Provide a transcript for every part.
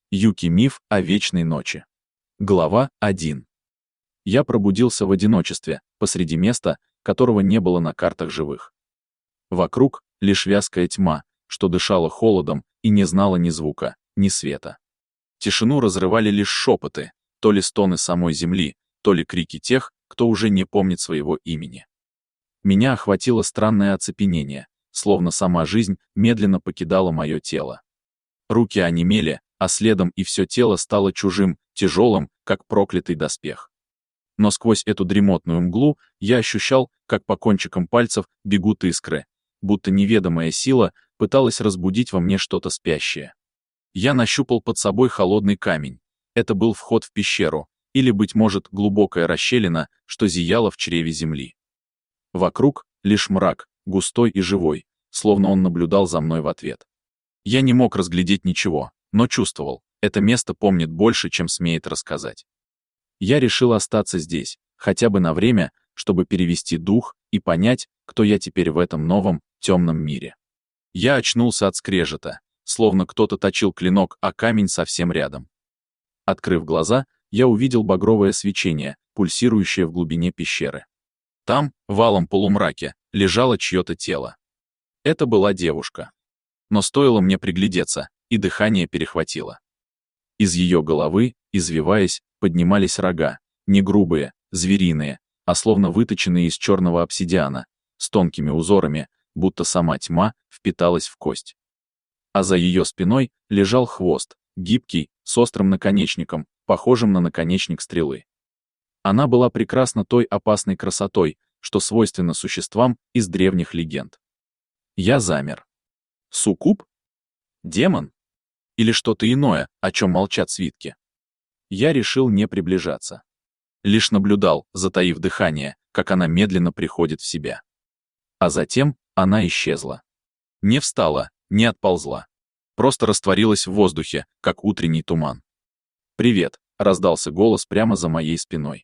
Юки, миф о вечной ночи. Глава 1. Я пробудился в одиночестве, посреди места, которого не было на картах живых. Вокруг лишь вязкая тьма, что дышала холодом и не знала ни звука, ни света. Тишину разрывали лишь шепоты, то ли стоны самой земли, то ли крики тех, кто уже не помнит своего имени. Меня охватило странное оцепенение, словно сама жизнь медленно покидала мое тело. Руки онемели, а следом и все тело стало чужим, тяжелым, как проклятый доспех. Но сквозь эту дремотную мглу я ощущал, как по кончикам пальцев бегут искры, будто неведомая сила пыталась разбудить во мне что-то спящее. Я нащупал под собой холодный камень. Это был вход в пещеру, или, быть может, глубокая расщелина, что зияла в чреве земли. Вокруг лишь мрак, густой и живой, словно он наблюдал за мной в ответ. Я не мог разглядеть ничего, но чувствовал, это место помнит больше, чем смеет рассказать. Я решил остаться здесь, хотя бы на время, чтобы перевести дух и понять, кто я теперь в этом новом, темном мире. Я очнулся от скрежета, словно кто-то точил клинок, а камень совсем рядом. Открыв глаза, я увидел багровое свечение, пульсирующее в глубине пещеры. Там, в алом полумраке, лежало чье-то тело. Это была девушка. Но стоило мне приглядеться, и дыхание перехватило. Из ее головы, извиваясь, поднимались рога, не грубые, звериные, а словно выточенные из черного обсидиана, с тонкими узорами, будто сама тьма впиталась в кость. А за ее спиной лежал хвост, гибкий, с острым наконечником, похожим на наконечник стрелы. Она была прекрасна той опасной красотой, что свойственна существам из древних легенд. Я замер. Суккуб? Демон? Или что-то иное, о чем молчат свитки? Я решил не приближаться. Лишь наблюдал, затаив дыхание, как она медленно приходит в себя. А затем она исчезла. Не встала, не отползла. Просто растворилась в воздухе, как утренний туман. «Привет», — раздался голос прямо за моей спиной.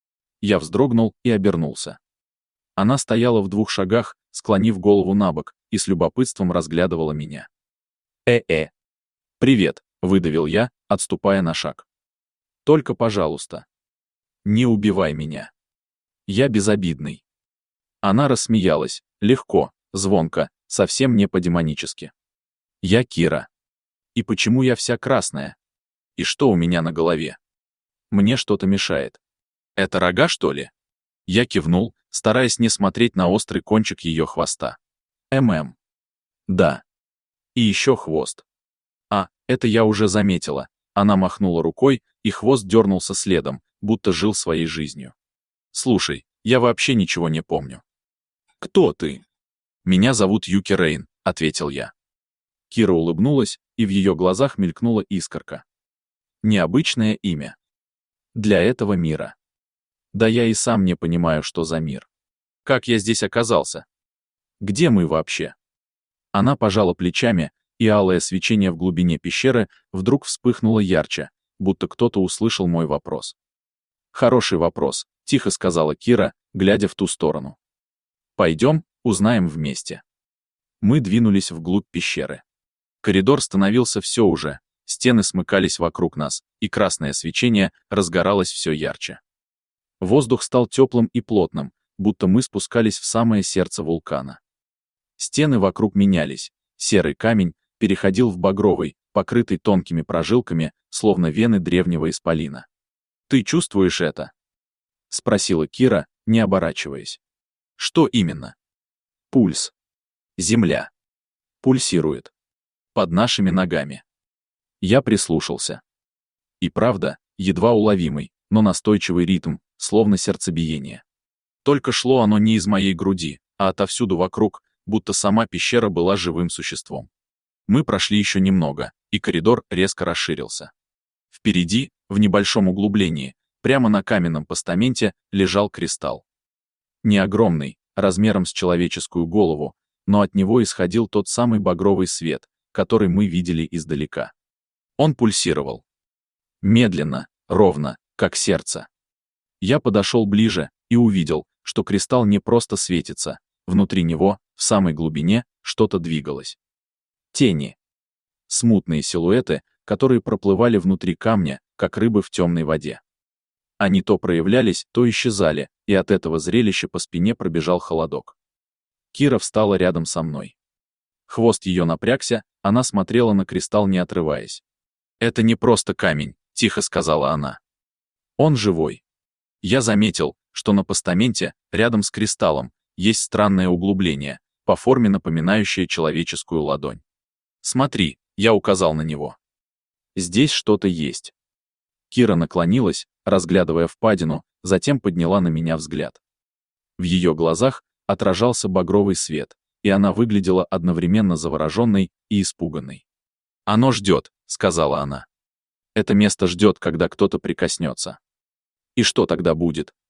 Я вздрогнул и обернулся. Она стояла в 2 шагах, склонив голову набок, и с любопытством разглядывала меня. «Привет», — выдавил я, отступая на шаг. «Только, пожалуйста, не убивай меня. Я безобидный». Она рассмеялась, легко, звонко, совсем не по-демонически. «Я Кира. И почему я вся красная? И что у меня на голове? Мне что-то мешает. Это рога, что ли?» Я кивнул, стараясь не смотреть на острый кончик ее хвоста. Да. И еще хвост. Это я уже заметила. Она махнула рукой, и хвост дернулся следом, будто жил своей жизнью. «Слушай, я вообще ничего не помню». «Кто ты?» «Меня зовут Юки Рейн», — ответил я. Кира улыбнулась, и в ее глазах мелькнула искорка. Необычное имя. Для этого мира. Да я и сам не понимаю, что за мир. Как я здесь оказался? Где мы вообще? Она пожала плечами, и алое свечение в глубине пещеры вдруг вспыхнуло ярче, будто кто-то услышал мой вопрос. «Хороший вопрос», — тихо сказала Кира, глядя в ту сторону. «Пойдем, узнаем вместе». Мы двинулись вглубь пещеры. Коридор становился все уже, стены смыкались вокруг нас, и красное свечение разгоралось все ярче. Воздух стал теплым и плотным, будто мы спускались в самое сердце вулкана. Стены вокруг менялись, серый камень переходил в багровый, покрытый тонкими прожилками, словно вены древнего исполина. «Ты чувствуешь это?» — спросила Кира, не оборачиваясь. «Что именно?» «Пульс. Земля. Пульсирует. Под нашими ногами». Я прислушался. И правда, едва уловимый, но настойчивый ритм, словно сердцебиение. Только шло оно не из моей груди, а отовсюду вокруг, будто сама пещера была живым существом. Мы прошли еще немного, и коридор резко расширился. Впереди, в небольшом углублении, прямо на каменном постаменте, лежал кристалл. Не огромный, размером с человеческую голову, но от него исходил тот самый багровый свет, который мы видели издалека. Он пульсировал. Медленно, ровно, как сердце. Я подошел ближе и увидел, что кристалл не просто светится, внутри него, в самой глубине, что-то двигалось. Тени. Смутные силуэты, которые проплывали внутри камня, как рыбы в темной воде. Они то проявлялись, то исчезали, и от этого зрелища по спине пробежал холодок. Кира встала рядом со мной. Хвост ее напрягся, она смотрела на кристалл, не отрываясь. «Это не просто камень», — тихо сказала она. «Он живой». Я заметил, что на постаменте, рядом с кристаллом, есть странное углубление, по форме напоминающее человеческую ладонь. «Смотри», — я указал на него. «Здесь что-то есть». Кира наклонилась, разглядывая впадину, затем подняла на меня взгляд. В ее глазах отражался багровый свет, и она выглядела одновременно завороженной и испуганной. «Оно ждет», — сказала она. «Это место ждет, когда кто-то прикоснется». «И что тогда будет?»